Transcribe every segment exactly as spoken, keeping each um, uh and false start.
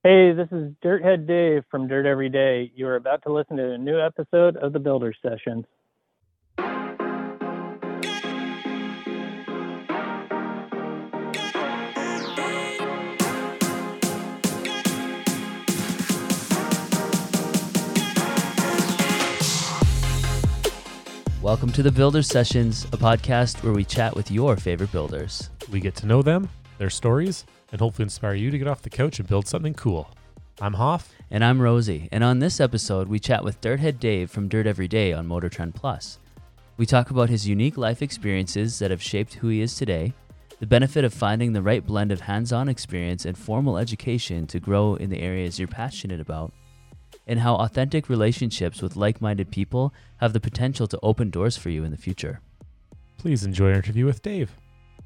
Hey, this is Dirthead Dave from Dirt Every Day. You are about to listen to a new episode of the Builder Sessions. Welcome to the Builder Sessions, a podcast where we chat with your favorite builders. We get to know them, their stories, and hopefully inspire you to get off the couch and build something cool. I'm Hoff. And I'm Rosie. And on this episode, we chat with Dirthead Dave from Dirt Every Day on Motor Trend Plus. We talk about his unique life experiences that have shaped who he is today, the benefit of finding the right blend of hands-on experience and formal education to grow in the areas you're passionate about, and how authentic relationships with like-minded people have the potential to open doors for you in the future. Please enjoy our interview with Dave.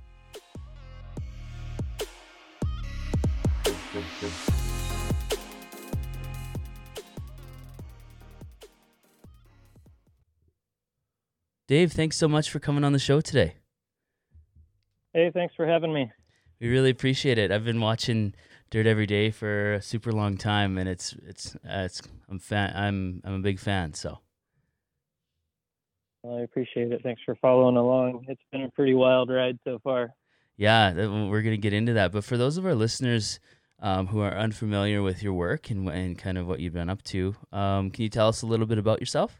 Dave, thanks so much for coming on the show today. Hey, thanks for having me. We really appreciate it. I've been watching Dirt Every Day for a super long time, and it's it's uh, it's I'm fan. I'm I'm a big fan. So Well, I appreciate it. Thanks for following along. It's been a pretty wild ride so far. yeah, th- we're gonna get into that. But for those of our listeners um, who are unfamiliar with your work and and kind of what you've been up to, um, can you tell us a little bit about yourself?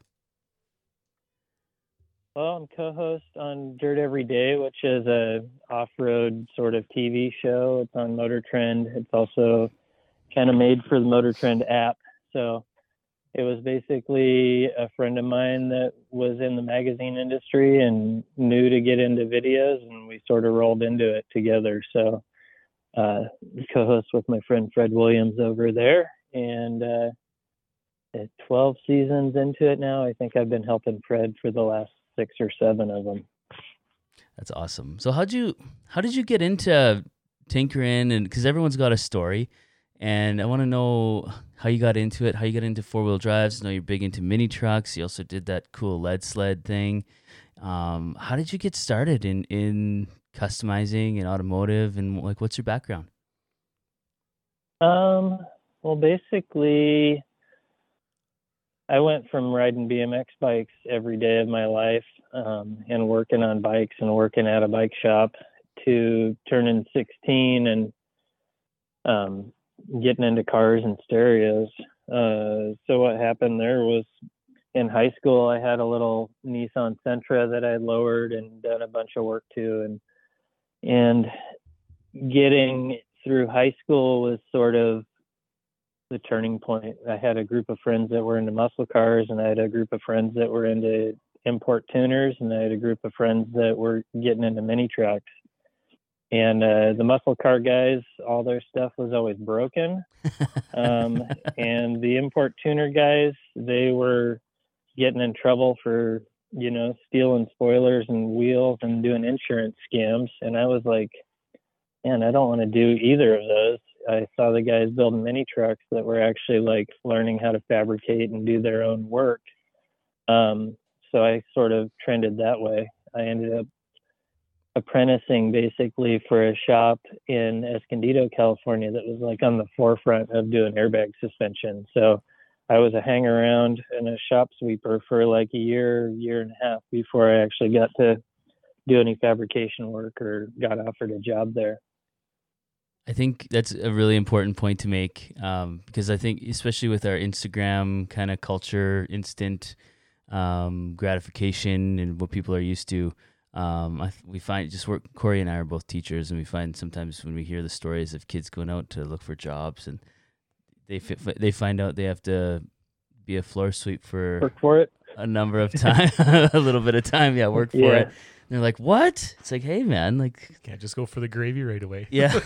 Well, I'm co-host on Dirt Every Day, which is a off-road sort of T V show. It's on Motor Trend. It's also kind of made for the Motor Trend app. So it was basically a friend of mine that was in the magazine industry and knew to get into videos, and we sort of rolled into it together. So uh, co-host with my friend Fred Williams over there, and uh, at twelve seasons into it now, I think I've been helping Fred for the last six or seven of them. That's awesome. So how'd you how did you get into tinkering? And because everyone's got a story, and I want to know how you got into it, how you got into four wheel drives. I know you're big into mini trucks. You also did that cool lead sled thing. Um, how did you get started in in customizing and automotive, and like what's your background? Um, well, basically, I went from riding B M X bikes every day of my life um, and working on bikes and working at a bike shop to turning sixteen and um, getting into cars and stereos. Uh, so what happened there was in high school, I had a little Nissan Sentra that I lowered and done a bunch of work to. And, and getting through high school was sort of the turning point. I had a group of friends that were into muscle cars, and I had a group of friends that were into import tuners, and I had a group of friends that were getting into mini trucks. And uh, the muscle car guys, all their stuff was always broken. Um, and the import tuner guys, they were getting in trouble for, you know, stealing spoilers and wheels and doing insurance scams. And I was like, man, I don't want to do either of those. I saw the guys building mini trucks that were actually like learning how to fabricate and do their own work. Um, so I sort of trended that way. I ended up apprenticing basically for a shop in Escondido, California that was like on the forefront of doing airbag suspension. So I was a hang around and a shop sweeper for like a year, year and a half before I actually got to do any fabrication work or got offered a job there. I think that's a really important point to make um, because I think, especially with our Instagram kind of culture, instant um, gratification and what people are used to, um, I, we find just work. Corey and I are both teachers, and we find sometimes when we hear the stories of kids going out to look for jobs, and they fi- they find out they have to be a floor sweep for Work for it. a number of time, a little bit of time, yeah, work for Yeah. it. And they're like, "What?" It's like, "Hey, man, like, Can't just go for the gravy right away. yeah."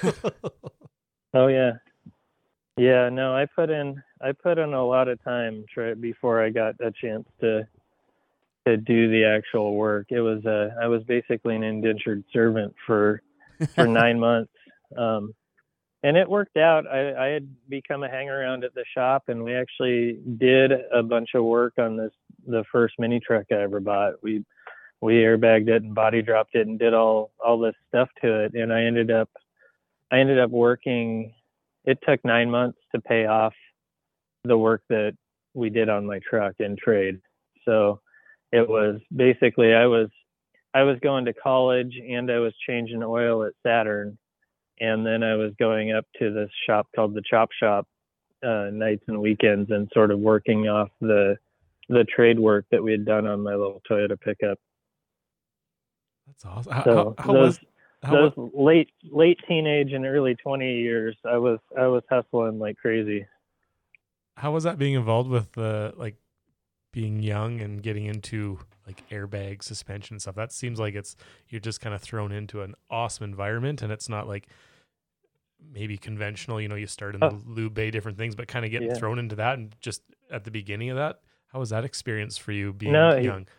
Oh yeah. Yeah, no, I put in I put in a lot of time try, before I got a chance to to do the actual work. It was uh I was basically an indentured servant for for nine months. Um and it worked out. I, I had become a hang around at the shop, and we actually did a bunch of work on this the first mini truck I ever bought. We we airbagged it and body dropped it and did all all this stuff to it, and I ended up I ended up working it took nine months to pay off the work that we did on my truck in trade. So it was basically, I was, I was going to college and I was changing oil at Saturn. And then I was going up to this shop called the Chop Shop, uh, nights and weekends, and sort of working off the, the trade work that we had done on my little Toyota pickup. That's awesome. How, So how, how those, was how those was, late, late teenage and early twenty years, I was, I was hustling like crazy. how was that being involved with uh, like being young and getting into like airbag suspension and stuff? That seems like it's, you're just kind of thrown into an awesome environment, and it's not like maybe conventional, you know, you start in Oh. the lube bay, different things, but kind of getting Yeah. thrown into that. And just at the beginning of that, how was that experience for you being No, he- young?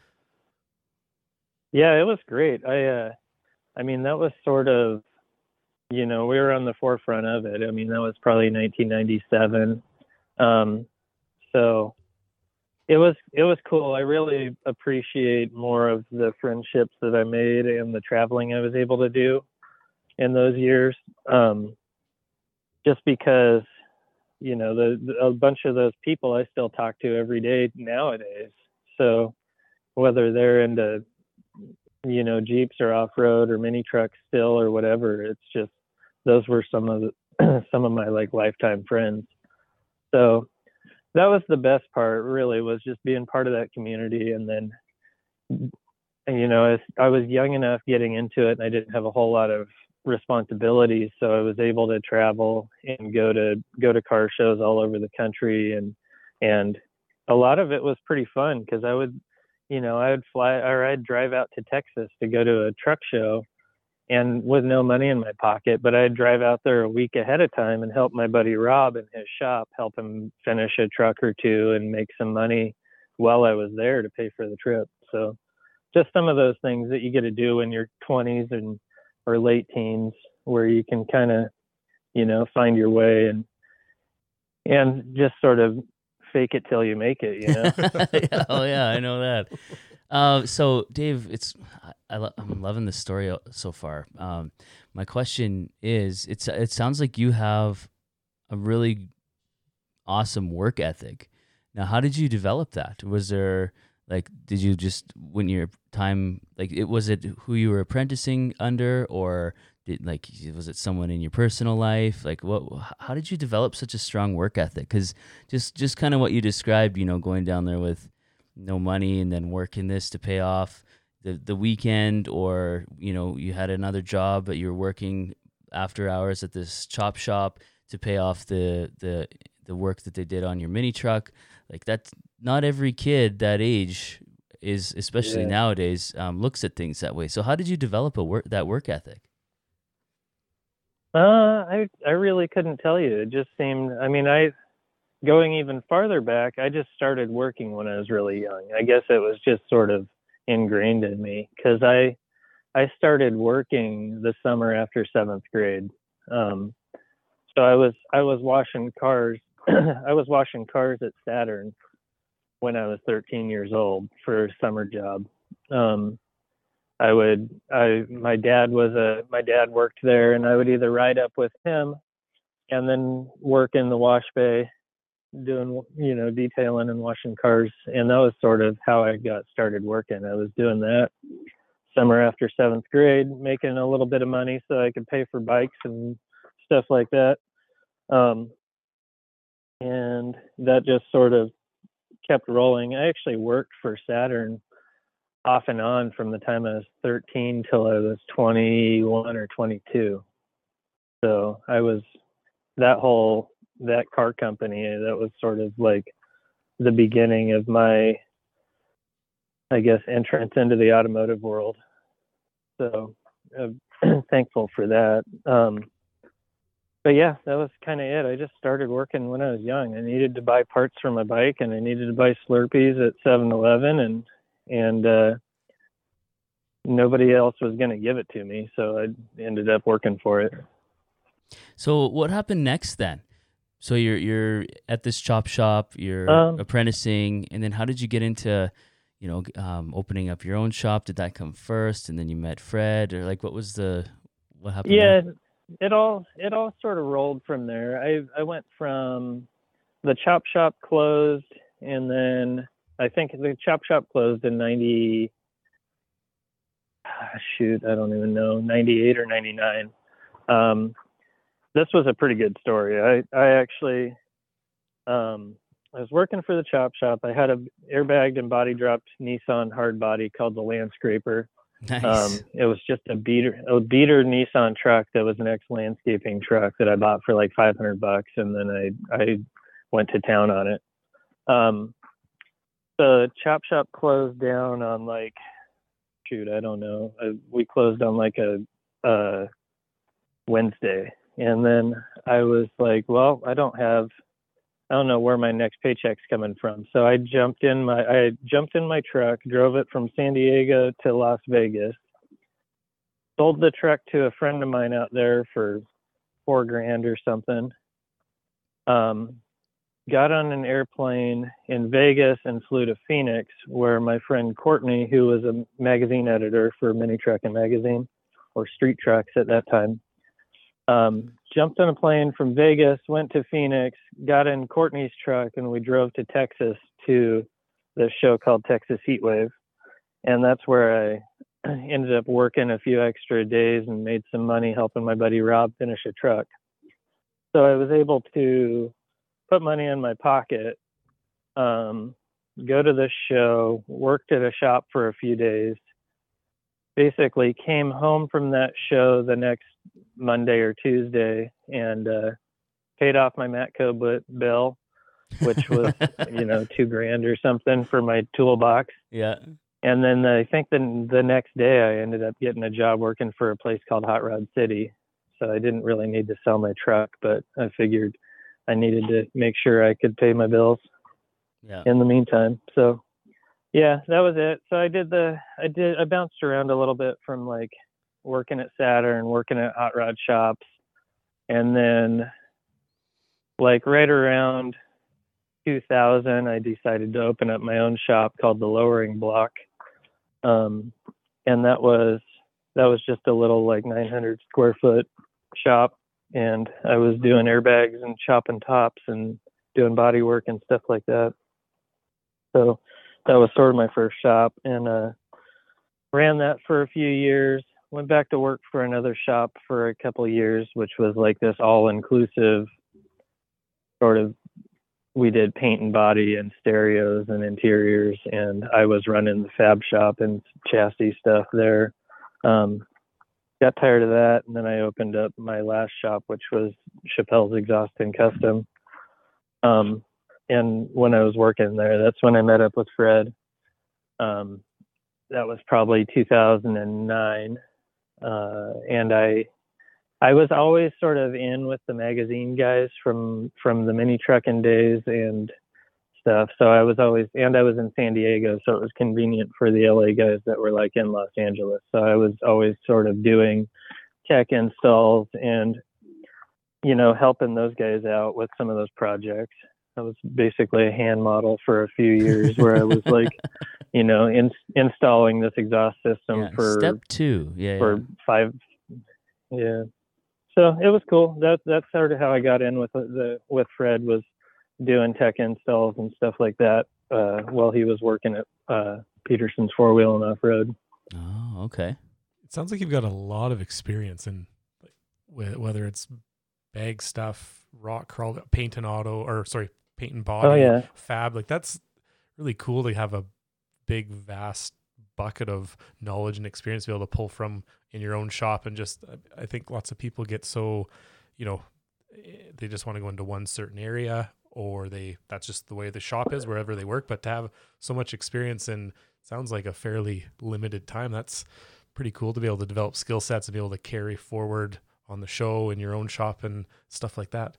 Yeah, it was great. I, uh, I mean, that was sort of, you know, we were on the forefront of it. I mean, that was probably nineteen ninety-seven. Um, so it was, it was cool. I really appreciate more of the friendships that I made and the traveling I was able to do in those years. Um, just because, you know, the, the, a bunch of those people I still talk to every day nowadays. So whether they're into, you know, Jeeps or off-road or mini trucks still or whatever, it's just, those were some of the, some of my like lifetime friends. So that was the best part, really, was just being part of that community. And then, you know, as I was young enough getting into it and I didn't have a whole lot of responsibilities, so I was able to travel and go to go to car shows all over the country, and and a lot of it was pretty fun because I would, you know, I would fly or I'd drive out to Texas to go to a truck show, and with no money in my pocket, but I'd drive out there a week ahead of time and help my buddy Rob in his shop, help him finish a truck or two and make some money while I was there to pay for the trip. So just some of those things that you get to do in your twenties and or late teens, where you can kind of, you know, find your way and and just sort of fake it till you make it, you know. Yeah, oh yeah, I know that. Uh, so Dave, it's I, I lo- I'm loving the story o- so far. Um, my question is, it's it sounds like you have a really awesome work ethic. Now, how did you develop that? Was there like, did you just when your time like it was it who you were apprenticing under, or did like was it someone in your personal life? Like, what? How did you develop such a strong work ethic? Because just just kind of what you described, you know, going down there with no money and then working this to pay off the the weekend, or you know, you had another job but you're working after hours at this chop shop to pay off the the the work that they did on your mini truck. Like, that's not every kid that age is, especially Yeah. nowadays, um, looks at things that way. So how did you develop a work that work ethic? Uh, I I really couldn't tell you. It just seemed. I mean, I going even farther back, I just started working when I was really young. I guess it was just sort of ingrained in me because I I started working the summer after seventh grade. Um, so I was I was washing cars. I was washing cars at Saturn when I was thirteen years old for a summer job. Um, I would, I, my dad was a, my dad worked there, and I would either ride up with him and then work in the wash bay doing, you know, detailing and washing cars. And that was sort of how I got started working. I was doing that summer after seventh grade, making a little bit of money so I could pay for bikes and stuff like that. Um, and that just sort of kept rolling. I actually worked for Saturn off and on from the time I was thirteen till I was twenty-one or twenty-two. So I was that whole that car company, that was sort of like the beginning of my, I guess, entrance into the automotive world. So I'm thankful for that. Um, but yeah, that was kind of it. I just started working when I was young. I needed to buy parts for my bike, and I needed to buy Slurpees at seven eleven, and and uh, nobody else was going to give it to me, so I ended up working for it. So what happened next then? So you're you're at this chop shop, you're Um, apprenticing, and then how did you get into, you know, um, opening up your own shop? Did that come first, and then you met Fred, or like what was the what happened? Yeah, there? it all it all sort of rolled from there. I I went from the chop shop closed, and then I think the chop shop closed in ninety. Shoot, I don't even know, ninety-eight or ninety-nine. Um, this was a pretty good story. I I actually um, I was working for the chop shop. I had a airbagged and body dropped Nissan hard body called the Landscraper. Nice. Um, it was just a beater, a beater Nissan truck that was an ex landscaping truck that I bought for like five hundred bucks, and then I I went to town on it. Um, the chop shop closed down on like, shoot, I don't know. I, we closed on like a, a Wednesday, and then I was like, well, I don't have, I don't know where my next paycheck's coming from. So I jumped in my, I jumped in my truck, drove it from San Diego to Las Vegas, sold the truck to a friend of mine out there for four grand or something. Um, got on an airplane in Vegas and flew to Phoenix, where my friend Courtney, who was a magazine editor for Mini Trucking Magazine, or Street Trucks at that time, um, jumped on a plane from Vegas, went to Phoenix, got in Courtney's truck, and we drove to Texas to the show called Texas Heatwave. And that's where I ended up working a few extra days and made some money helping my buddy Rob finish a truck. So I was able to put money in my pocket, um, go to this show, worked at a shop for a few days, basically came home from that show the next Monday or Tuesday, and uh, paid off my Matco bill, which was, you know, two grand or something for my toolbox. Yeah. And then I think the, the next day I ended up getting a job working for a place called Hot Rod City. So I didn't really need to sell my truck, but I figured I needed to make sure I could pay my bills Yeah. in the meantime. So yeah, that was it. So I did the, I did, I bounced around a little bit from like working at Saturn, working at hot rod shops. And then like right around two thousand, I decided to open up my own shop called the Lowering Block. Um, and that was, that was just a little like nine hundred square foot shop. And I was doing airbags and chopping tops and doing body work and stuff like that. So that was sort of my first shop, and uh, ran that for a few years. Went back to work for another shop for a couple of years, which was like this all-inclusive sort of, we did paint and body and stereos and interiors, and I was running the fab shop and chassis stuff there. Um, got tired of that, and then I opened up my last shop, which was Chappelle's Exhaust and Custom. Um, and when I was working there, that's when I met up with Fred. Um, that was probably two thousand nine. Uh, and I, I was always sort of in with the magazine guys from, from the mini trucking days and stuff. So I was always, and I was in San Diego, so it was convenient for the L A guys that were like in Los Angeles. So I was always sort of doing tech installs and, you know, helping those guys out with some of those projects. I was basically a hand model for a few years where I was like, you know, in, installing this exhaust system Yeah, for step two. Yeah. for yeah. five. Yeah. So it was cool. That, that's sort of how I got in with the, with Fred, was doing tech installs and stuff like that, uh, while he was working at, uh, Peterson's Four Wheel and Off Road. Oh, okay. It sounds like you've got a lot of experience in, like, whether it's bag stuff, rock crawl, paint and auto, or sorry, paint and body, Oh, yeah. fab. Like, that's really cool to have a big, vast bucket of knowledge and experience to be able to pull from in your own shop. And just, I think lots of people get so, you know, they just want to go into one certain area, or they, that's just the way the shop is wherever they work. But to have so much experience in, sounds like a fairly limited time, that's pretty cool to be able to develop skill sets and be able to carry forward on the show in your own shop and stuff like that.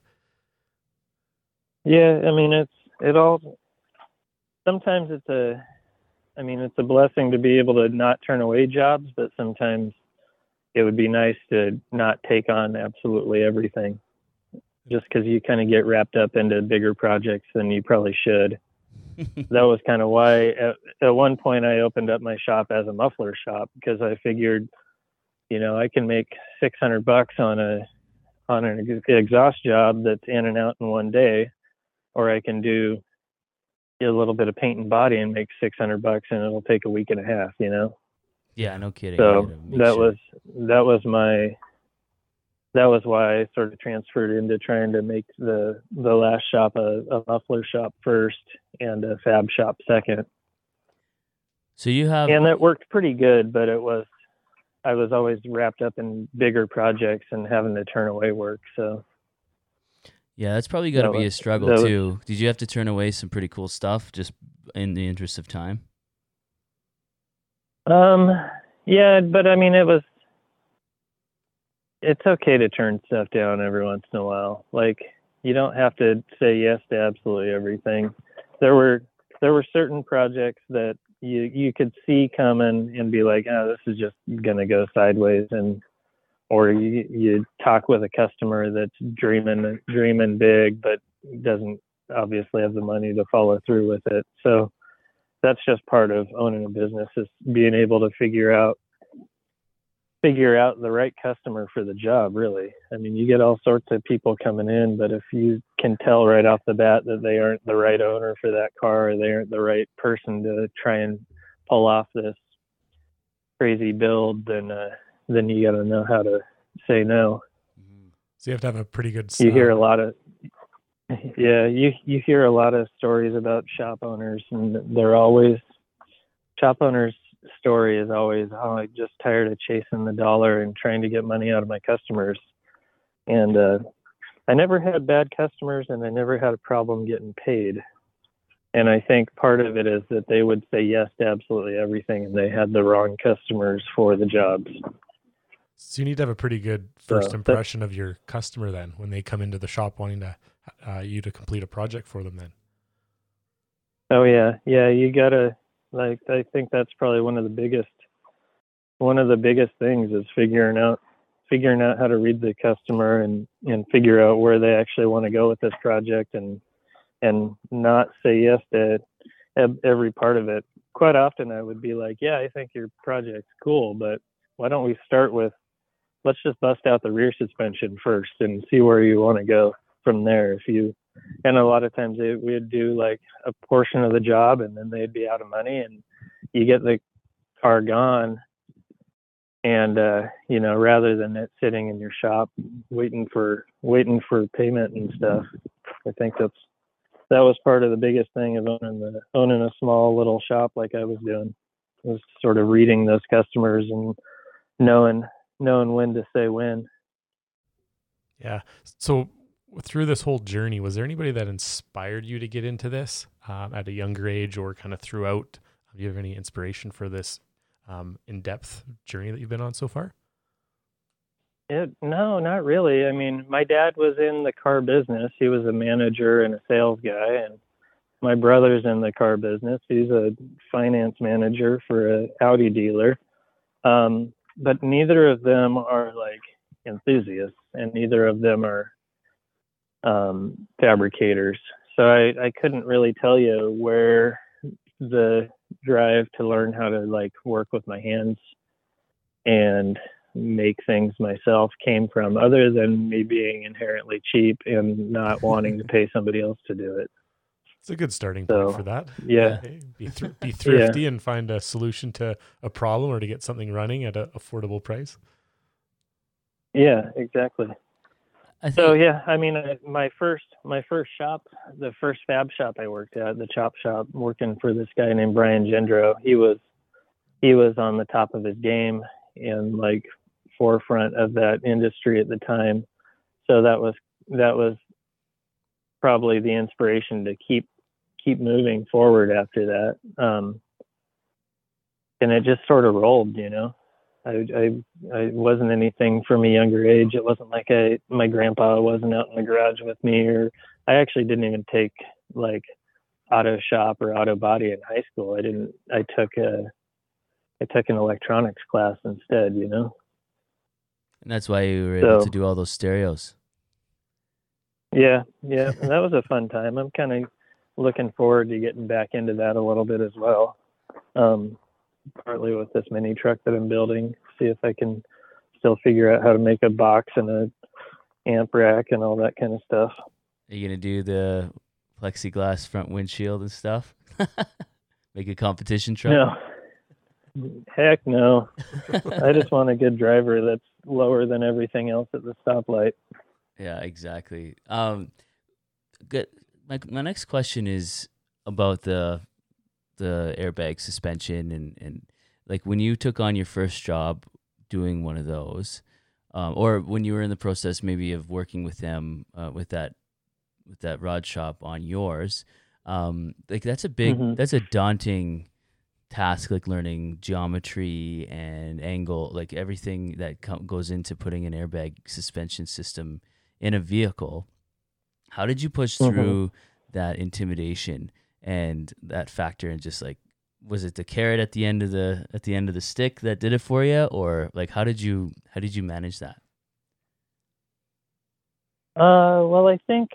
Yeah. I mean, it's, it all, sometimes it's a, I mean, it's a blessing to be able to not turn away jobs, but sometimes it would be nice to not take on absolutely everything, just because you kind of get wrapped up into bigger projects than you probably should. That was kind of why at, at one point I opened up my shop as a muffler shop, because I figured, you know, I can make six hundred bucks on a on an exhaust job that's in and out in one day, or I can do a little bit of paint and body and make six hundred bucks, and it'll take a week and a half, you know? Yeah, no kidding. So that sure. was, that was my, that was why I sort of transferred into trying to make the, the last shop a, a muffler shop first and a fab shop second. So you have, and that worked pretty good, but it was, I was always wrapped up in bigger projects and having to turn away work. So yeah, that's probably got to that be was, a struggle was, too. Did you have to turn away some pretty cool stuff just in the interest of time? Um, yeah, but I mean, it was, it's okay to turn stuff down every once in a while. Like, you don't have to say yes to absolutely everything. There were, there were certain projects that you, you could see coming and be like, oh, this is just going to go sideways. And, or you, you talk with a customer that's dreaming, dreaming big, but doesn't obviously have the money to follow through with it. So that's just part of owning a business, is being able to figure out, figure out the right customer for the job, really. I mean, you get all sorts of people coming in, but if you can tell right off the bat that they aren't the right owner for that car, or they aren't the right person to try and pull off this crazy build, then uh, then you got to know how to say no. So you have to have a pretty good You hear a lot of, yeah, you you hear a lot of stories about shop owners, and they're always, shop owners' story is always, oh, I'm just tired of chasing the dollar and trying to get money out of my customers. And uh, I never had bad customers, and I never had a problem getting paid. And I think part of it is that they would say yes to absolutely everything, and they had the wrong customers for the jobs. So you need to have a pretty good first so impression of your customer then, when they come into the shop wanting to uh, you to complete a project for them then. Oh yeah. Yeah. You gotta, like, I think that's probably one of the biggest, one of the biggest things is figuring out, figuring out how to read the customer and, and figure out where they actually want to go with this project, and, and not say yes to every part of it. Quite often I would be like, yeah, I think your project's cool, but why don't we start with, let's just bust out the rear suspension first and see where you want to go from there. If you, and a lot of times they, we'd do like a portion of the job, and then they'd be out of money, and you get the car gone. And, uh, you know, rather than it sitting in your shop waiting for, waiting for payment and stuff, I think that's, that was part of the biggest thing of owning the, owning a small little shop like I was doing, was sort of reading those customers and knowing, knowing when to say when. Yeah. So through this whole journey, was there anybody that inspired you to get into this um, at a younger age, or kind of throughout? Do you have any inspiration for this um, in-depth journey that you've been on so far? It, no, not really. I mean, my dad was in the car business. He was a manager and a sales guy, and my brother's in the car business. He's a finance manager for an Audi dealer. Um, but neither of them are like enthusiasts, and neither of them are um, fabricators. So I, I couldn't really tell you where the drive to learn how to like work with my hands and make things myself came from, other than me being inherently cheap and not wanting to pay somebody else to do it. It's a good starting So, point for that. Yeah. Okay. Be, thr- be thrifty yeah. and find a solution to a problem, or to get something running at an affordable price. Yeah, exactly. I think, So yeah, I mean, uh, my first my first shop, the first fab shop I worked at, the chop shop, working for this guy named Brian Gendro. He was he was on the top of his game and like forefront of that industry at the time. So that was that was probably the inspiration to keep keep moving forward after that. Um, and it just sort of rolled, you know. I, I, I wasn't anything from a younger age. It wasn't like I, my grandpa wasn't out in the garage with me, or I actually didn't even take like auto shop or auto body in high school. I didn't, I took a, I took an electronics class instead, you know? and that's why you were able So, to do all those stereos. yeah. Yeah. And that was a fun time. I'm kind of looking forward to getting back into that a little bit as well. Um, partly with this mini truck that I'm building, see if I can still figure out how to make a box and a amp rack and all that kind of stuff. Are you gonna do the plexiglass front windshield and stuff? Make a competition truck? No, heck no. I just want a good driver that's lower than everything else at the stoplight. Yeah, exactly. Um, good. My my next question is about the the airbag suspension and and like when you took on your first job doing one of those, um, or when you were in the process maybe of working with them uh, with that with that rod shop on yours, um, like that's a big, Mhm. that's a daunting task, like learning geometry and angle, like everything that co- goes into putting an airbag suspension system in a vehicle. How did you push Mhm. through that intimidation and that factor, and just like, was it the carrot at the end of the at the end of the stick that did it for you, or like how did you how did you manage that? Uh, well, I think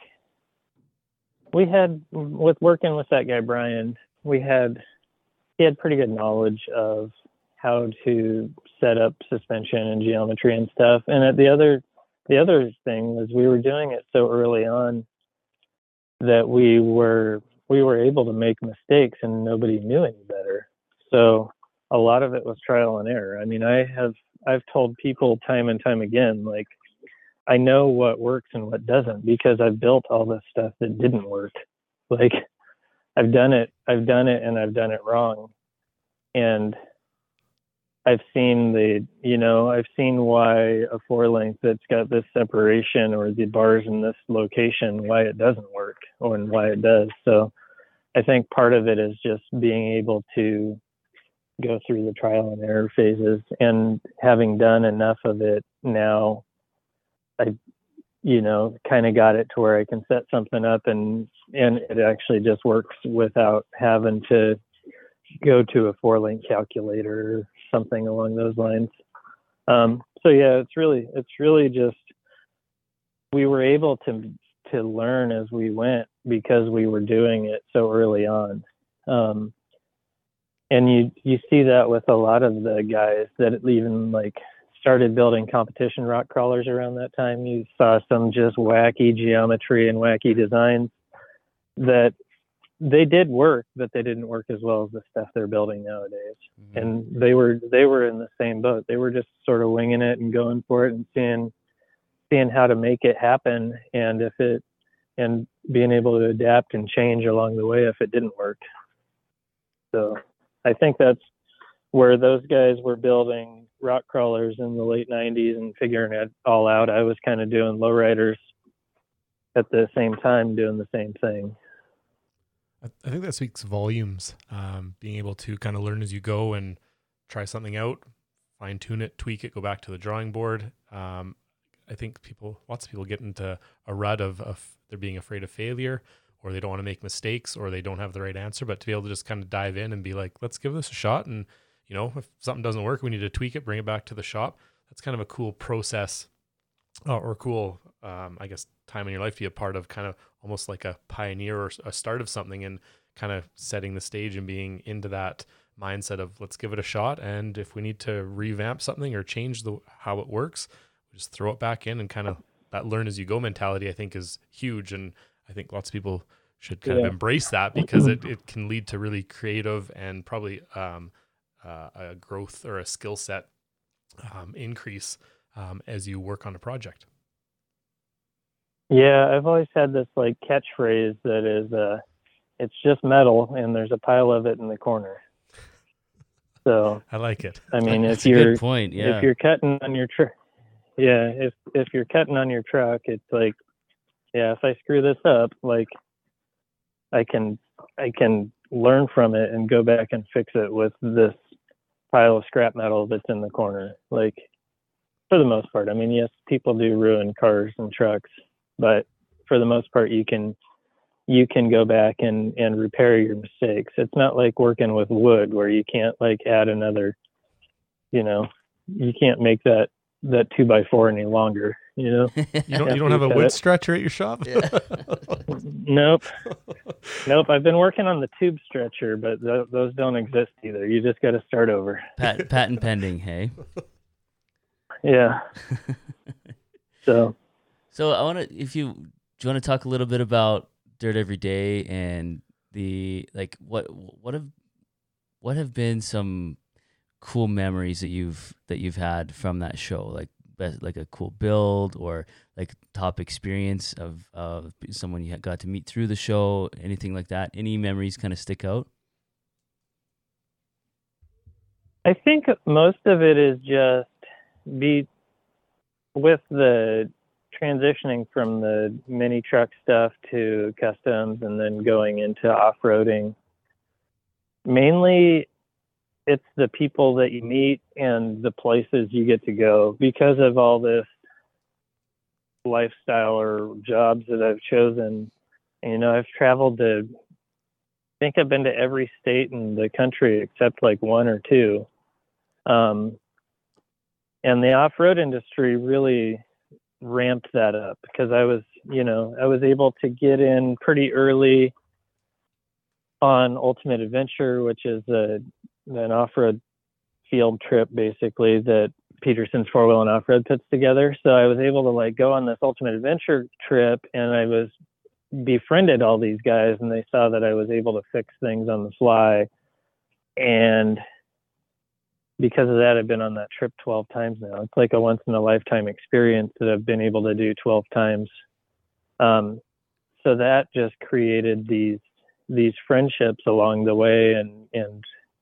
we had, with working with that guy Brian, we had he had pretty good knowledge of how to set up suspension and geometry and stuff. And at the other the other thing was we were doing it so early on that we were we were able to make mistakes and nobody knew any better. So a lot of it was trial and error. I mean, I have I've told people time and time again, like, I know what works and what doesn't because I've built all this stuff that didn't work. Like, I've done it, I've done it and I've done it wrong. And I've seen the, you know, I've seen why a four length that's got this separation or the bars in this location, why it doesn't work or and why it does. So I think part of it is just being able to go through the trial and error phases, and having done enough of it now, I, you know, kind of got it to where I can set something up and, and it actually just works without having to go to a four link calculator or something along those lines. Um, so yeah, it's really, it's really just, we were able to, to learn as we went because we were doing it so early on. Um, and you, you see that with a lot of the guys that even like started building competition rock crawlers around that time. You saw some just wacky geometry and wacky designs that they did work, but they didn't work as well as the stuff they're building nowadays. Mm-hmm. And they were they were in the same boat. They were just sort of winging it and going for it and seeing seeing how to make it happen, and if it and being able to adapt and change along the way if it didn't work. So I think that's where those guys were building rock crawlers in the late nineties and figuring it all out. I was kind of doing lowriders at the same time, doing the same thing. I think that speaks volumes, um, being able to kind of learn as you go and try something out, fine tune it, tweak it, go back to the drawing board. Um, I think people, lots of people get into a rut of, of they're being afraid of failure, or they don't want to make mistakes, or they don't have the right answer, but to be able to just kind of dive in and be like, let's give this a shot. And, you know, if something doesn't work, we need to tweak it, bring it back to the shop. That's kind of a cool process uh, or cool, um, I guess, time in your life to be a part of, kind of almost like a pioneer or a start of something, and kind of setting the stage and being into that mindset of let's give it a shot. And if we need to revamp something or change the how it works, we just throw it back in, and kind of that learn as you go mentality, I think, is huge. And I think lots of people should kind Yeah. of embrace that, because it, it can lead to really creative and probably um, uh, a growth or a skill set um, increase um, as you work on a project. Yeah, I've always had this like catchphrase that is, uh, it's just metal and there's a pile of it in the corner. So I like it. I mean, That's if a you're good point. Yeah. if you're cutting on your truck, yeah, if if you're cutting on your truck, it's like, yeah, if I screw this up, like I can I can learn from it and go back and fix it with this pile of scrap metal that's in the corner. Like, for the most part, I mean, yes, people do ruin cars and trucks, but for the most part, you can you can go back and, and repair your mistakes. It's not like working with wood where you can't like add another, you know, you can't make that, that two by four any longer, you know? You don't, you don't have a cut wood it. stretcher at your shop? Yeah. Nope. Nope. I've been working on the tube stretcher, but th- those don't exist either. You just got to start over. Pat, patent pending, hey? yeah. So, So I want to, if you, do you want to talk a little bit about Dirt Every Day and the, like, what, what have, what have been some cool memories that you've, that you've had from that show? Like, best, like a cool build or like top experience of, of someone you got to meet through the show, anything like that? Any memories kind of stick out? I think most of it is just be with the transitioning from the mini truck stuff to customs and then going into off-roading. Mainly it's the people that you meet and the places you get to go because of all this lifestyle or jobs that I've chosen. And, you know, I've traveled to, I think I've been to every state in the country except like one or two. Um, and the off-road industry really ramped that up because I was, you know, I was able to get in pretty early on Ultimate Adventure, which is a, an off-road field trip basically that Peterson's Four Wheel and Off-Road puts together. So I was able to like go on this Ultimate Adventure trip, and I was befriended all these guys, and they saw that I was able to fix things on the fly. And because of that, I've been on that trip twelve times now. It's like a once in a lifetime experience that I've been able to do twelve times. Um, so that just created these, these friendships along the way. And, and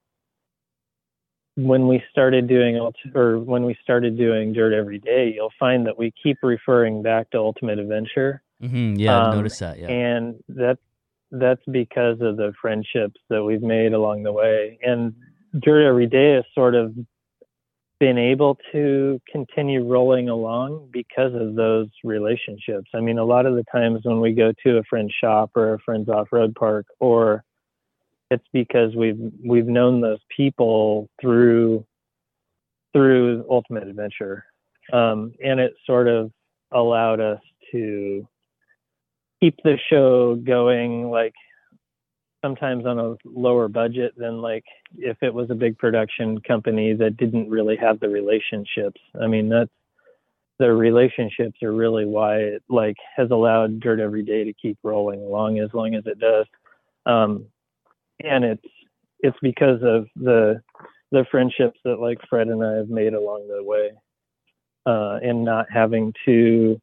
when we started doing, or when we started doing Dirt Every Day, you'll find that we keep referring back to Ultimate Adventure. Mm-hmm. Yeah, I've Um, noticed that. Yeah. And that, that's because of the friendships that we've made along the way. And Dirt Every Day has sort of been able to continue rolling along because of those relationships. I mean, a lot of the times when we go to a friend's shop or a friend's off-road park, or it's because we've we've known those people through through Ultimate Adventure, um, and it sort of allowed us to keep the show going, like sometimes on a lower budget than like if it was a big production company that didn't really have the relationships. I mean, that's, the relationships are really why it like has allowed Dirt Every Day to keep rolling along as long as it does. Um, and it's it's because of the the friendships that like Fred and I have made along the way, uh, and not having to,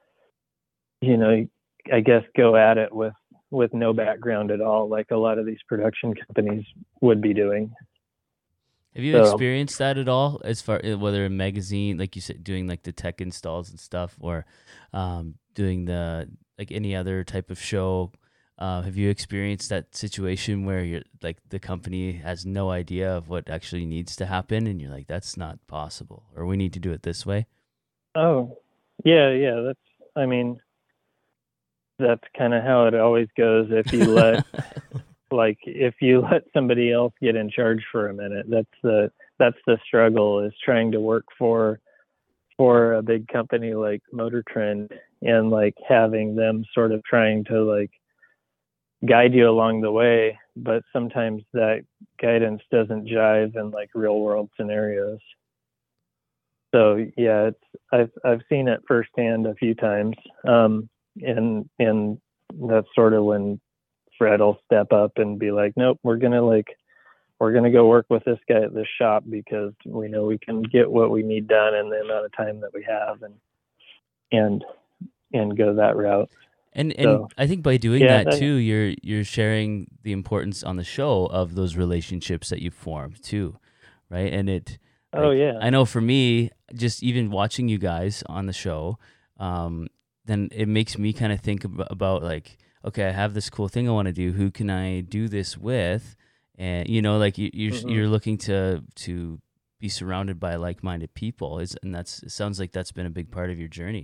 you know, I guess go at it with with no background at all, like a lot of these production companies would be doing. Have you So, experienced that at all, as far whether a magazine, like you said, doing like the tech installs and stuff, or um, doing the like any other type of show? Uh, have you experienced that situation where you're like the company has no idea of what actually needs to happen, and you're like, that's not possible, or we need to do it this way? Oh, yeah, yeah. That's, I mean, that's kind of how it always goes. If you let, like, if you let somebody else get in charge for a minute, that's the, that's the struggle, is trying to work for, for a big company like Motor Trend, and like having them sort of trying to like guide you along the way. But sometimes that guidance doesn't jive in like real world scenarios. So yeah, it's, I've, I've seen it firsthand a few times. Um, and and that's sort of when Fred will step up and be like, nope, we're gonna like we're gonna go work with this guy at this shop because we know we can get what we need done in the amount of time that we have, and and and go that route. And and So, I think by doing yeah, that that, too, you're you're sharing the importance on the show of those relationships that you formed too, right? And it, oh like, yeah, I know for me, just even watching you guys on the show, um, then it makes me kind of think ab- about like, okay, I have this cool thing I want to do. Who can I do this with? And you know, like you, you're mm-hmm. you're looking to to be surrounded by like-minded people, is and that's it sounds like that's been a big part of your journey.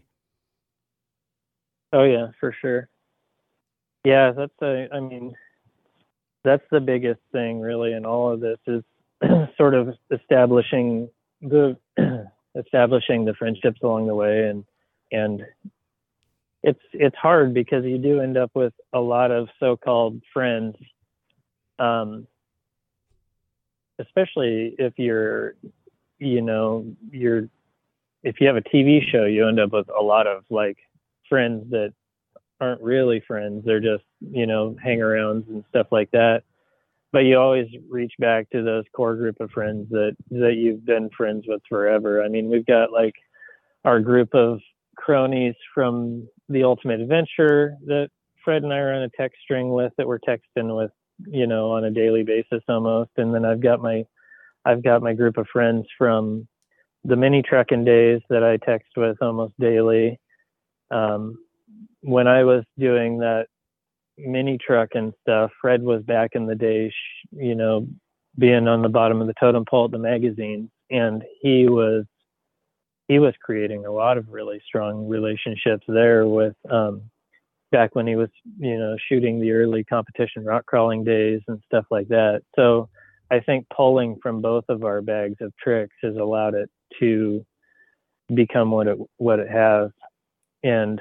Oh yeah, for sure. Yeah, that's a, I mean, that's the biggest thing really in all of this is sort of establishing the establishing the friendships along the way, and and it's it's hard because you do end up with a lot of so-called friends, um, especially if you're, you know, you're if you have a T V show, you end up with a lot of like friends that aren't really friends. They're just, you know, hang-arounds and stuff like that. But you always reach back to those core group of friends that, that you've been friends with forever. I mean, we've got like our group of cronies from the Ultimate Adventure that Fred and I are on a text string with, that we're texting with, you know, on a daily basis almost. And then I've got my, I've got my group of friends from the mini trucking days that I text with almost daily. Um, when I was doing that mini truck and stuff, Fred was back in the day, you know, being on the bottom of the totem pole at the magazines, and he was he was creating a lot of really strong relationships there with um back when he was, you know, shooting the early competition rock crawling days and stuff like that. So I think pulling from both of our bags of tricks has allowed it to become what it what it has. And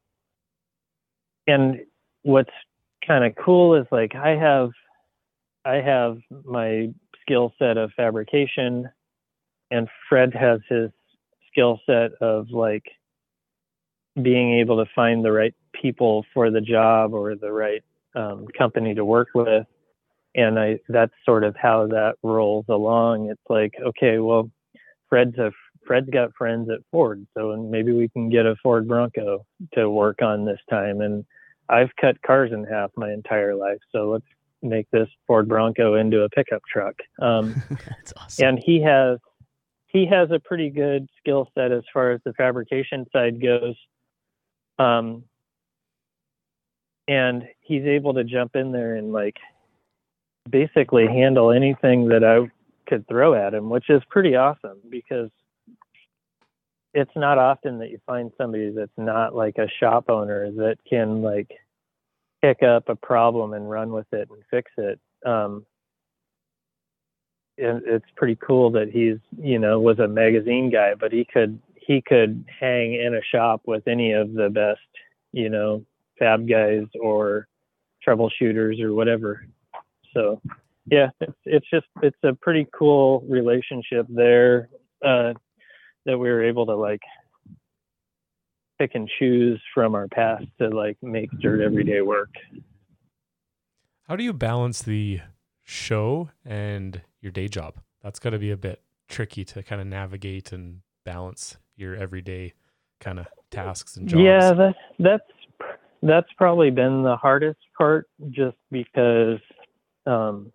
and what's kind of cool is like I have I have my skill set of fabrication, and Fred has his skill set of like being able to find the right people for the job or the right um, company to work with. And I that's sort of how that rolls along. It's like, okay, well, Fred's a Fred's got friends at Ford, so maybe we can get a Ford Bronco to work on this time. And I've cut cars in half my entire life, so let's make this Ford Bronco into a pickup truck. Um, That's awesome. And he has he has a pretty good skill set as far as the fabrication side goes. Um, and he's able to jump in there and like basically handle anything that I could throw at him, which is pretty awesome, because it's not often that you find somebody that's not like a shop owner that can like pick up a problem and run with it and fix it. Um, and it's pretty cool that he's, you know, was a magazine guy, but he could, he could hang in a shop with any of the best, you know, fab guys or troubleshooters or whatever. So yeah, it's, it's just, it's a pretty cool relationship there, uh, that we were able to like pick and choose from our past to like make dirt everyday work. How do you balance the show and your day job? That's got to be a bit tricky to kind of navigate and balance your everyday kind of tasks and jobs. Yeah, that, that's, that's probably been the hardest part, just because, um,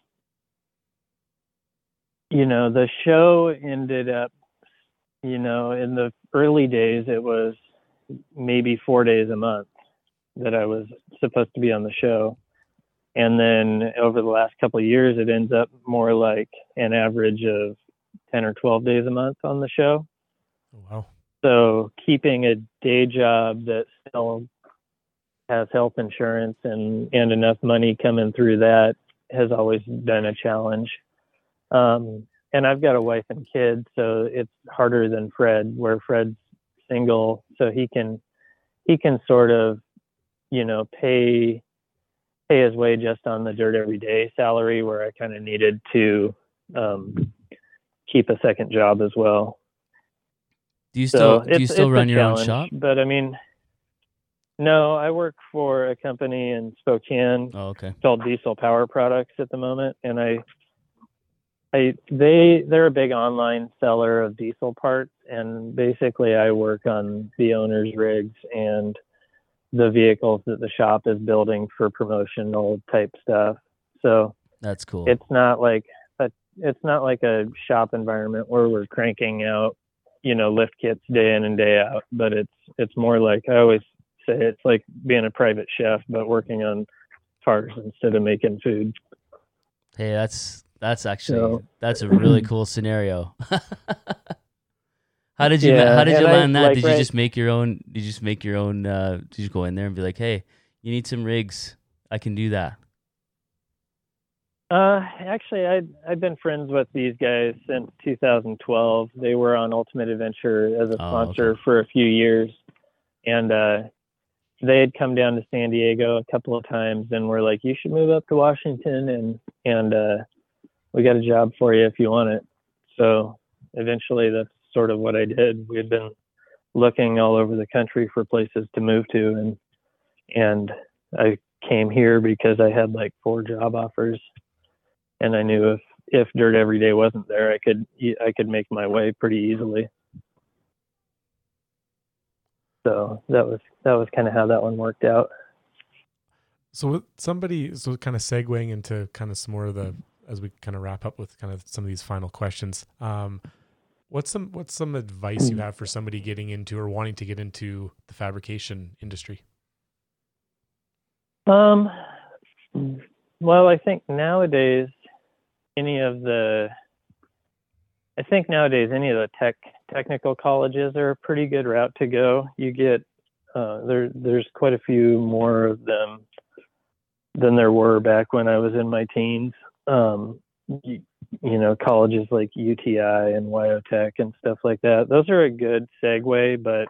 you know, the show ended up, you know, in the early days, it was maybe four days a month that I was supposed to be on the show. And then over the last couple of years, it ends up more like an average of ten or twelve days a month on the show. Wow. So keeping a day job that still has health insurance and, and enough money coming through that has always been a challenge. Um, and I've got a wife and kids, so it's harder than Fred, where Fred's single, so he can, he can sort of, you know, pay, pay his way just on the dirt every day salary, where I kind of needed to, um, keep a second job as well. Do you still, so do you still run your own shop? But I mean, no, I work for a company in Spokane Oh, okay. called Diesel Power Products at the moment. And I, I, they, they're a big online seller of diesel parts. And basically I work on the owner's rigs and the vehicles that the shop is building for promotional type stuff. So That's cool. it's not like a, it's not like a shop environment where we're cranking out, you know, lift kits day in and day out, but it's, it's more like, I always say it's like being a private chef, but working on cars instead of making food. Hey, that's, that's actually, So, that's a really cool scenario. How did you, yeah, how did you and I, land that? like, Did you right- just make your own, did you just make your own, uh, did you go in there and be like, hey, you need some rigs? I can do that. Uh, actually, I I've been friends with these guys since two thousand twelve. They were on Ultimate Adventure as a Oh, sponsor okay. for a few years, and uh, they had come down to San Diego a couple of times, and were like, "You should move up to Washington, and and uh, we got a job for you if you want it." So eventually, that's sort of what I did. We had been looking all over the country for places to move to, and and I came here because I had like four job offers, and I knew if if Dirt Every Day wasn't there, I could I could make my way pretty easily. So that was that was kind of how that one worked out. So with somebody, so kind of segueing into kind of some more of the, as we kind of wrap up with kind of some of these final questions, um, what's some what's some advice you have for somebody getting into or wanting to get into the fabrication industry? Um, well, I think nowadays any of the, I think nowadays any of the tech technical colleges are a pretty good route to go. You get uh, there. There's quite a few more of them than there were back when I was in my teens. Um, you, you know, colleges like U T I and Wyotech and stuff like that. Those are a good segue, but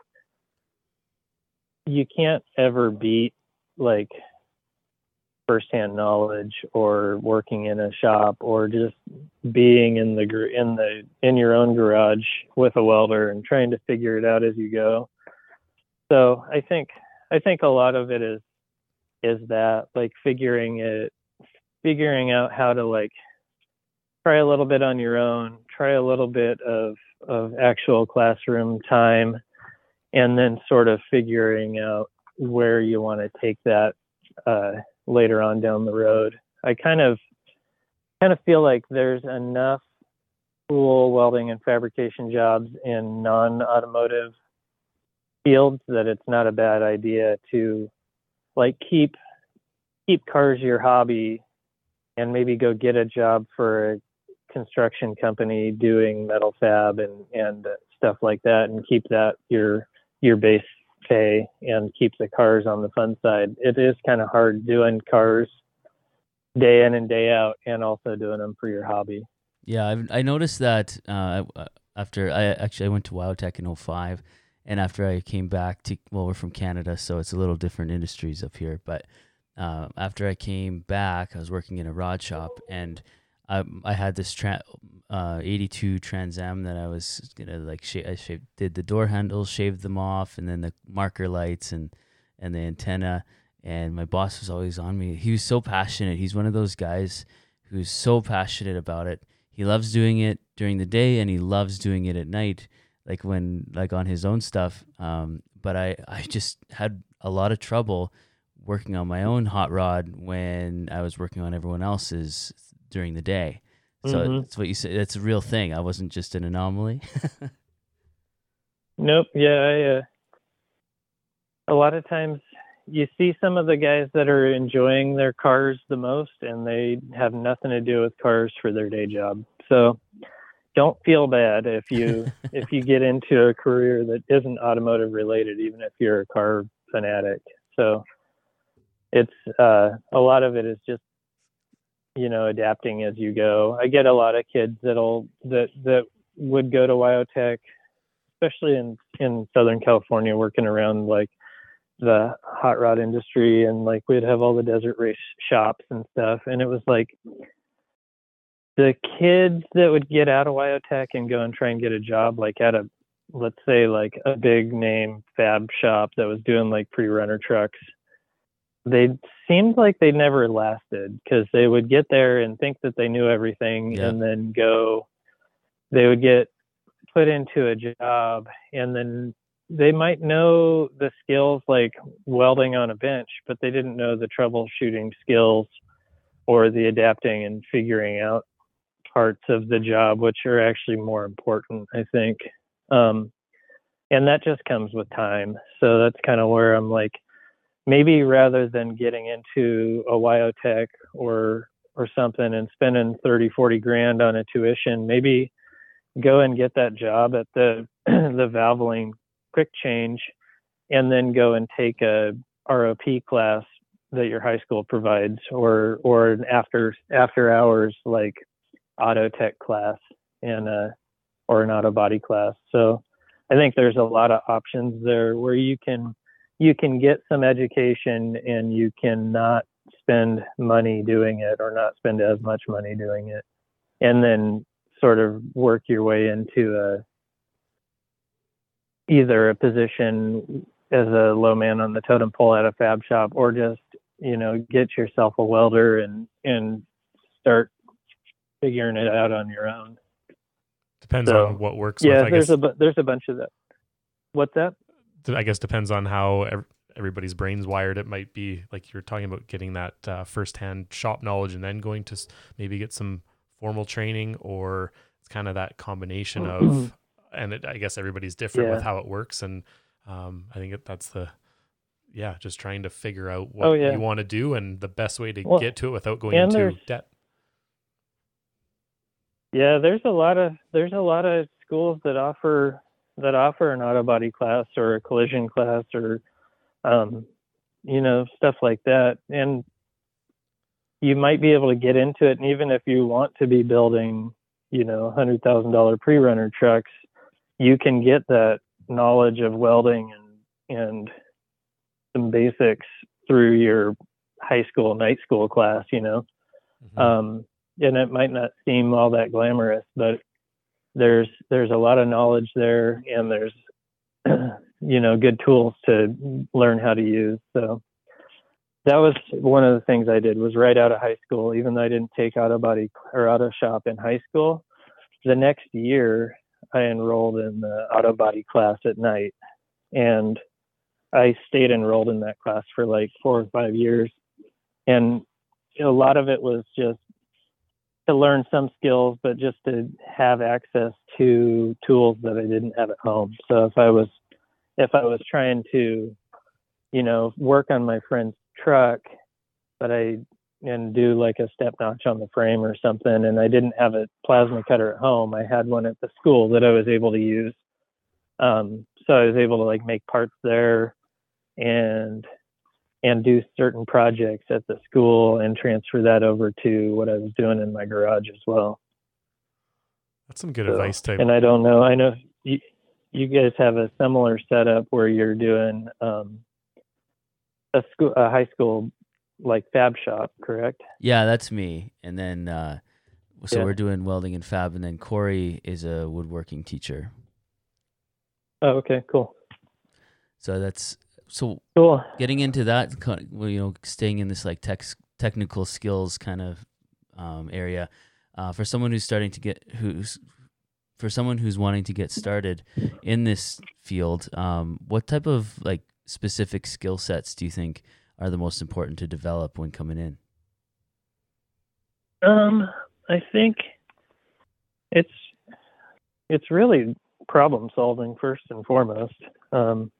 you can't ever beat like firsthand knowledge or working in a shop or just being in the in the in your own garage with a welder and trying to figure it out as you go. So I think I think a lot of it is is that like figuring it figuring out how to like try a little bit on your own, try a little bit of of actual classroom time, and then sort of figuring out where you want to take that uh, later on down the road. I kind of kind of feel like there's enough cool welding and fabrication jobs in non-automotive fields that it's not a bad idea to like keep keep cars your hobby and maybe go get a job for a construction company doing metal fab and and stuff like that, and keep that your your base pay and keep the cars on the fun side. It is kind of hard doing cars day in and day out and also doing them for your hobby. Yeah, I've, I noticed that uh, after I actually I went to Wyotech in oh five, and after I came back to, well, we're from Canada, so it's a little different industries up here, but uh, after I came back, I was working in a rod shop, and I, I had this tra- uh, eighty-two Trans Am that I was gonna like sh- I shaved, did the door handles, shaved them off, and then the marker lights and and the antenna. And my boss was always on me. He was so passionate. He's one of those guys who's so passionate about it. He loves doing it during the day, and he loves doing it at night, like when like on his own stuff. Um, but I I just had a lot of trouble working on my own hot rod when I was working on everyone else's during the day. So Mm-hmm. that's what you said. That's a real thing. I wasn't just an anomaly. Nope. Yeah. I, uh, a lot of times you see some of the guys that are enjoying their cars the most, and they have nothing to do with cars for their day job. So don't feel bad if you if you get into a career that isn't automotive related, even if you're a car fanatic. So it's uh, a lot of it is just, you know, adapting as you go. I get a lot of kids that'll that that would go to Wyotech, especially in in Southern California, working around like the hot rod industry, and like we'd have all the desert race shops and stuff, and it was like the kids that would get out of Wyotech and go and try and get a job like at a, let's say like a big name fab shop that was doing like pre-runner trucks, they seemed like they never lasted, because they would get there and think that they knew everything, Yeah. and then go, they would get put into a job, and then they might know the skills like welding on a bench, but they didn't know the troubleshooting skills or the adapting and figuring out parts of the job, which are actually more important, I think. Um, and that just comes with time. So that's kind of where I'm like, maybe rather than getting into a Wyotech or or something and spending thirty, forty grand on a tuition, maybe go and get that job at the the Valvoline quick change, and then go and take a R O P class that your high school provides, or or an after after hours like auto tech class, and uh or an auto body class. So I think there's a lot of options there where you can you can get some education, and you can not spend money doing it, or not spend as much money doing it, and then sort of work your way into a either a position as a low man on the totem pole at a fab shop, or just, you know, get yourself a welder and, and start figuring it out on your own. Depends So, on what works. Yeah, with, I there's guess, a bu- there's a bunch of that. What's that? I guess depends on how ev- everybody's brain's wired. It might be like you're talking about getting that uh, firsthand shop knowledge and then going to s- maybe get some formal training, or it's kind of that combination of, and it, I guess everybody's different Yeah. with how it works. And um, I think that that's the, yeah, just trying to figure out what Oh, yeah. you want to do and the best way to Well, get to it without going and into there's- debt. Yeah, there's a lot of there's a lot of schools that offer that offer an auto body class or a collision class, or um, you know, stuff like that. And you might be able to get into it. And even if you want to be building, you know, one hundred thousand dollars pre-runner trucks, you can get that knowledge of welding and and some basics through your high school, night school class, you know. Mm-hmm. Um, and it might not seem all that glamorous, but there's there's a lot of knowledge there, and there's you know, good tools to learn how to use. So that was one of the things I did, was right out of high school. Even though I didn't take auto body or auto shop in high school, the next year I enrolled in the auto body class at night, and I stayed enrolled in that class for like four or five years. And a lot of it was just to learn some skills, but just to have access to tools that I didn't have at home. So if I was, if I was trying to, you know, work on my friend's truck, but I, and do like a step notch on the frame or something, and I didn't have a plasma cutter at home, I had one at the school that I was able to use. Um, so I was able to like make parts there and and do certain projects at the school and transfer that over to what I was doing in my garage as well. That's some good So, advice type. and I don't know, I know you, you guys have a similar setup where you're doing um, a school, a high school like fab shop, correct? Yeah, that's me. And then, uh, so Yeah. we're doing welding and fab, and then Corey is a woodworking teacher. Oh, okay, cool. So that's, so Cool. getting into that, kind of, well, you know, staying in this like tech, technical skills kind of um, area, uh, for someone who's starting to get, who's, for someone who's wanting to get started in this field, um, what type of like specific skill sets do you think are the most important to develop when coming in? Um, I think it's it's really problem solving first and foremost. Um,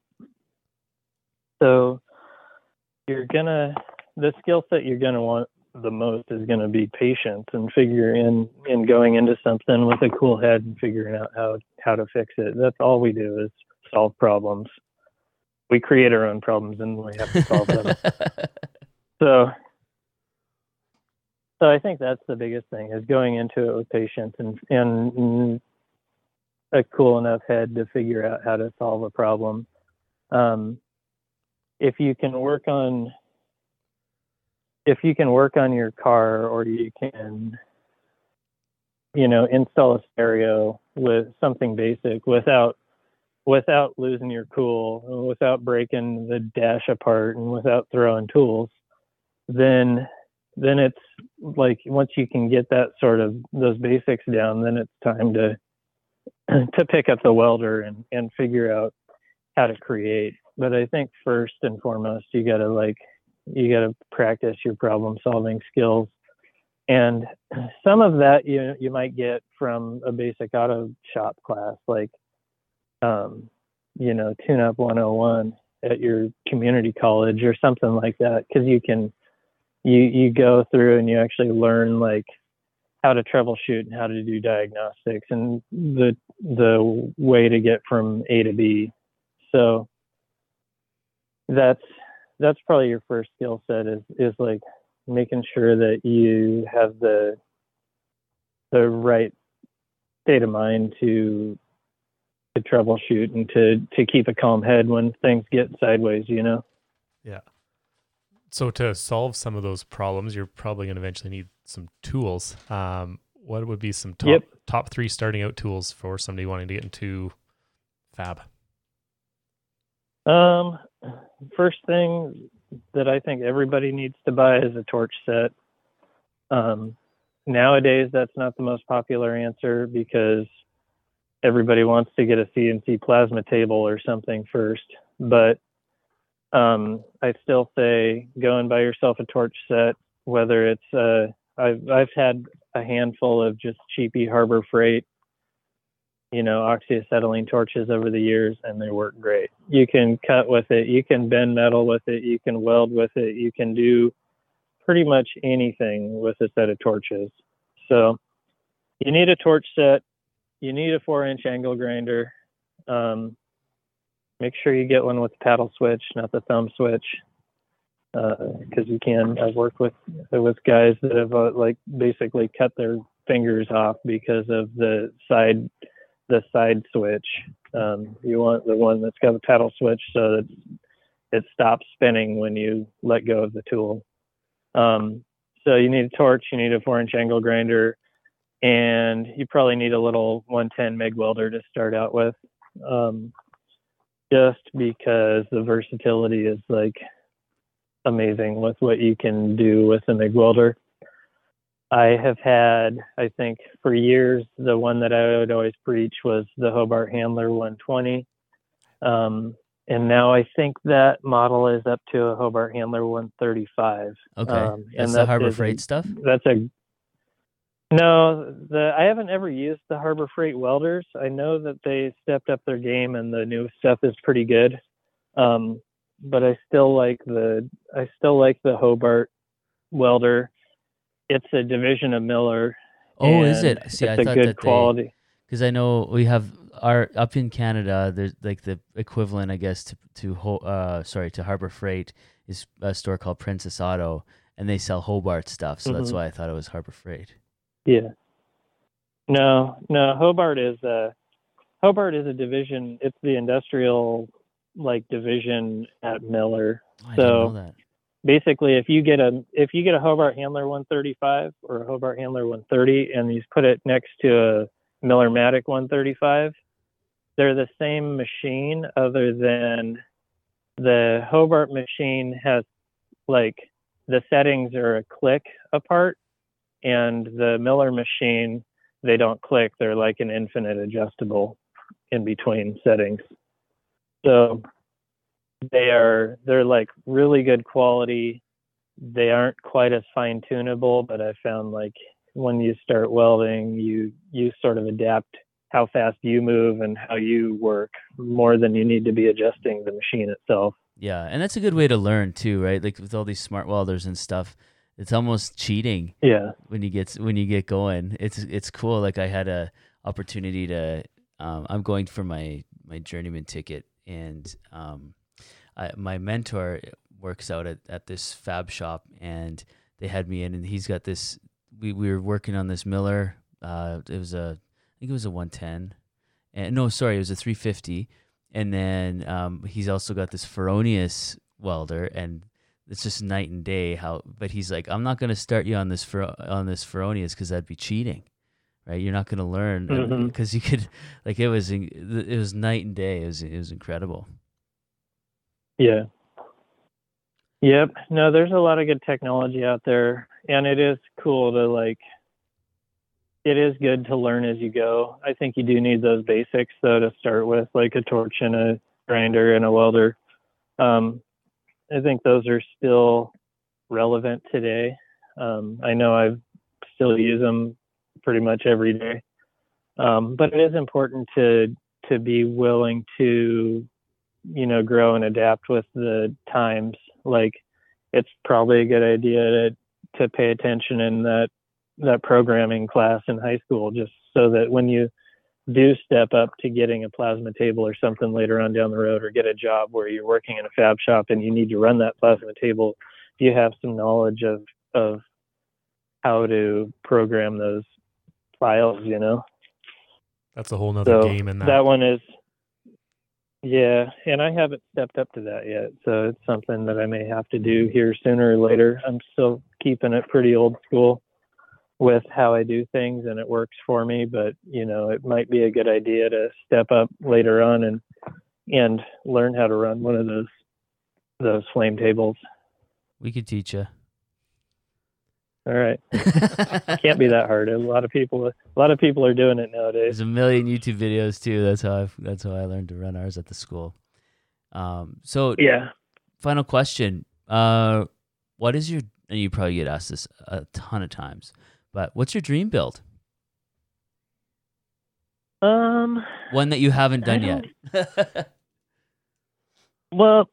so you're gonna the skill set you're gonna want the most is gonna be patience and figuring and going into something with a cool head and figuring out how how to fix it. That's all we do is solve problems. We create our own problems and we have to solve them. So, so I think that's the biggest thing, is going into it with patience and, and a cool enough head to figure out how to solve a problem. Um, if you can work on, if you can work on your car, or you can, you know, install a stereo with something basic without, without losing your cool, without breaking the dash apart, and without throwing tools, then then it's like, once you can get that sort of those basics down, then it's time to to pick up the welder and and figure out how to create. But I think first and foremost, you gotta like you gotta practice your problem solving skills, and some of that you you might get from a basic auto shop class, like um, you know, Tune Up one oh one at your community college or something like that, because you can you you go through and you actually learn like how to troubleshoot and how to do diagnostics and the the way to get from A to B. So that's that's probably your first skill set, is is like making sure that you have the the right state of mind to to troubleshoot and to to keep a calm head when things get sideways, you know. Yeah. So to solve some of those problems, you're probably going to eventually need some tools. Um, what would be some top Yep. top three starting out tools for somebody wanting to get into fab? Um, first thing that I think everybody needs to buy is a torch set. Um, nowadays, that's not the most popular answer because everybody wants to get a C N C plasma table or something first. But um, I still say go and buy yourself a torch set, whether it's, uh, I've, I've had a handful of just cheapy Harbor Freight, you know, oxyacetylene torches over the years, and they work great. You can cut with it, you can bend metal with it, you can weld with it, you can do pretty much anything with a set of torches. So you need a torch set, you need a four inch angle grinder. Um, make sure you get one with the paddle switch, not the thumb switch. Because uh, you can, I've worked with with guys that have uh, like basically cut their fingers off because of the side the side switch. Um, you want the one that's got the paddle switch so that it stops spinning when you let go of the tool. Um, so you need a torch, you need a four inch angle grinder, and you probably need a little one ten MIG welder to start out with. Um, just because the versatility is like amazing with what you can do with a MIG welder. I have had, I think for years, the one that I would always preach was the Hobart Handler one twenty. Um, and now I think that model is up to a Hobart Handler one thirty-five. Okay. Um, That's and the that Harbor is Freight a, stuff? That's a, no, the, I haven't ever used the Harbor Freight welders. I know that they stepped up their game and the new stuff is pretty good. Um, but I still like the, I still like the Hobart welder. It's a division of Miller. Oh, is it? See, it's I a thought good that quality. they, because I know we have our up in Canada. There's like the equivalent, I guess, to to Ho- uh sorry to Harbor Freight is a store called Princess Auto, and they sell Hobart stuff. So mm-hmm. That's why I thought it was Harbor Freight. Yeah. No, no. Hobart is a Hobart is a division. It's the industrial like division at Miller. Oh, I so didn't know that. Basically, if you get a if you get a Hobart Handler one thirty-five or a Hobart Handler one thirty, and you put it next to a Miller-Matic one thirty-five, they're the same machine, other than the Hobart machine has like the settings are a click apart, and the Miller machine, they don't click. They're like an infinite adjustable in between settings. So they are, they're like really good quality. They aren't quite as fine tunable, but I found like when you start welding, you, you sort of adapt how fast you move and how you work more than you need to be adjusting the machine itself. Yeah. And that's a good way to learn too, right? Like with all these smart welders and stuff, it's almost cheating. Yeah. When you get, when you get going, it's, it's cool. Like I had a opportunity to, um, I'm going for my, my journeyman ticket, and, um, I, my mentor works out at, at this fab shop, and they had me in, and he's got this, we, we were working on this Miller. Uh, it was a, I think it was a one ten, and no, sorry, it was a three fifty. And then, um, he's also got this Feronius welder, and it's just night and day how, but he's like, I'm not going to start you on this, Fer, on this Feronius, cause that'd be cheating, right? You're not going to learn mm-hmm. cause you could, like, it was, it was night and day. It was, it was incredible. Yeah. Yep. No, there's a lot of good technology out there, and it is cool to like, it is good to learn as you go. I think you do need those basics though to start with, like a torch and a grinder and a welder. Um, I think those are still relevant today. Um, I know I still use them pretty much every day. Um, but it is important to, to be willing to, you know, grow and adapt with the times. Like, it's probably a good idea to, to pay attention in that, that programming class in high school, just so that when you do step up to getting a plasma table or something later on down the road, or get a job where you're working in a fab shop and you need to run that plasma table, you have some knowledge of, of how to program those files, you know? That's a whole nother so game in that. That one is, yeah, and I haven't stepped up to that yet, so it's something that I may have to do here sooner or later. I'm still keeping it pretty old school with how I do things, and it works for me, but, you know, it might be a good idea to step up later on and and learn how to run one of those those flame tables. We could teach you. All right. Can't be that hard. A lot of people a lot of people are doing it nowadays. There's a million YouTube videos too. That's how I that's how I learned to run ours at the school. Um, so Yeah. Final question. Uh, what is your, and you probably get asked this a ton of times, but what's your dream build? Um, One that you haven't done yet. Well,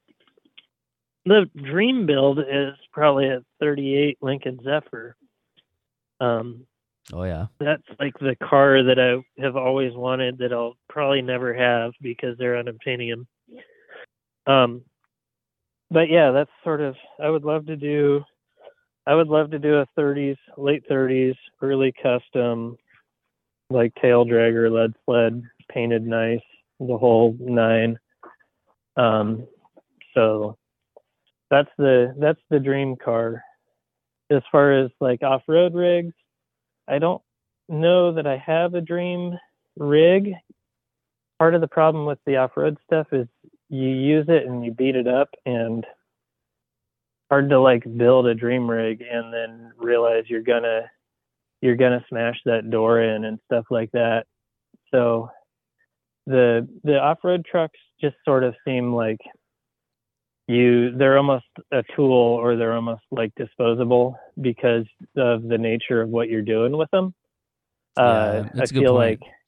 the dream build is probably a thirty-eight Lincoln Zephyr. Um, Oh yeah. that's like the car that I have always wanted that I'll probably never have because they're unobtainium. Um, but yeah, that's sort of, I would love to do, I would love to do a thirties, late thirties, early custom, like tail dragger, lead sled, painted nice, the whole nine. Um, so that's the, that's the dream car. As far as like off-road rigs, I don't know that I have a dream rig. Part of the problem with the off-road stuff is you use it and you beat it up, and hard to like build a dream rig and then realize you're gonna you're gonna smash that door in and stuff like that. So the the off-road trucks just sort of seem like you they're almost a tool, or they're almost like disposable because of the nature of what you're doing with them. Uh, Yeah, that's I a good feel point. like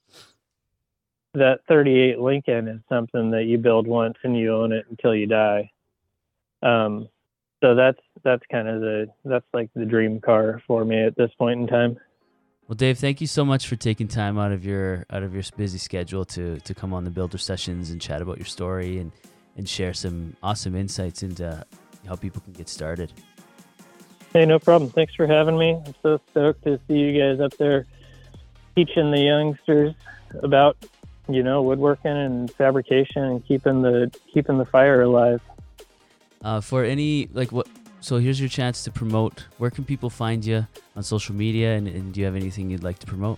that thirty-eight Lincoln is something that you build once and you own it until you die. Um, so that's that's kind of the that's like the dream car for me at this point in time. Well, Dave, thank you so much for taking time out of your out of your busy schedule to to come on the Builder Sessions and chat about your story and and share some awesome insights into how people can get started. Hey, no problem. Thanks for having me. I'm so stoked to see you guys up there teaching the youngsters about, you know, woodworking and fabrication and keeping the keeping the fire alive. Uh, for any like what? So here's your chance to promote. Where can people find you on social media, and, and do you have anything you'd like to promote?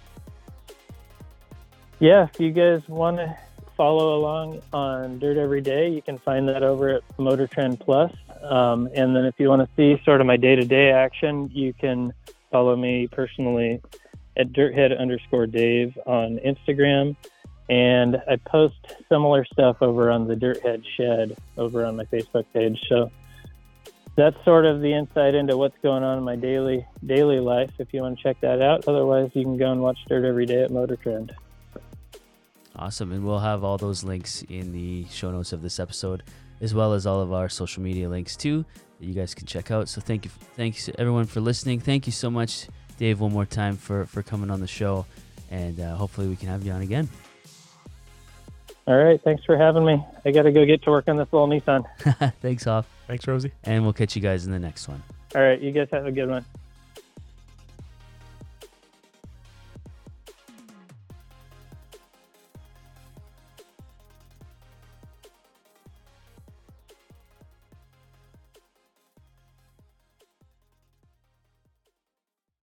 Yeah, if you guys want to follow along on Dirt Every Day, you can find that over at Motor Trend Plus. Um, and then if you want to see sort of my day-to-day action, you can follow me personally at dirthead underscore Dave on Instagram. And I post similar stuff over on the Dirthead Shed over on my Facebook page. So that's sort of the insight into what's going on in my daily daily life, if you want to check that out. Otherwise, you can go and watch Dirt Every Day at Motor Trend. Awesome. And we'll have all those links in the show notes of this episode, as well as all of our social media links too, that you guys can check out. So thank you. Thanks to everyone for listening. Thank you so much, Dave, one more time for, for coming on the show. And uh, hopefully we can have you on again. All right. Thanks for having me. I got to go get to work on this little Nissan. Thanks, Hoff. Thanks, Rosie. And we'll catch you guys in the next one. All right. You guys have a good one.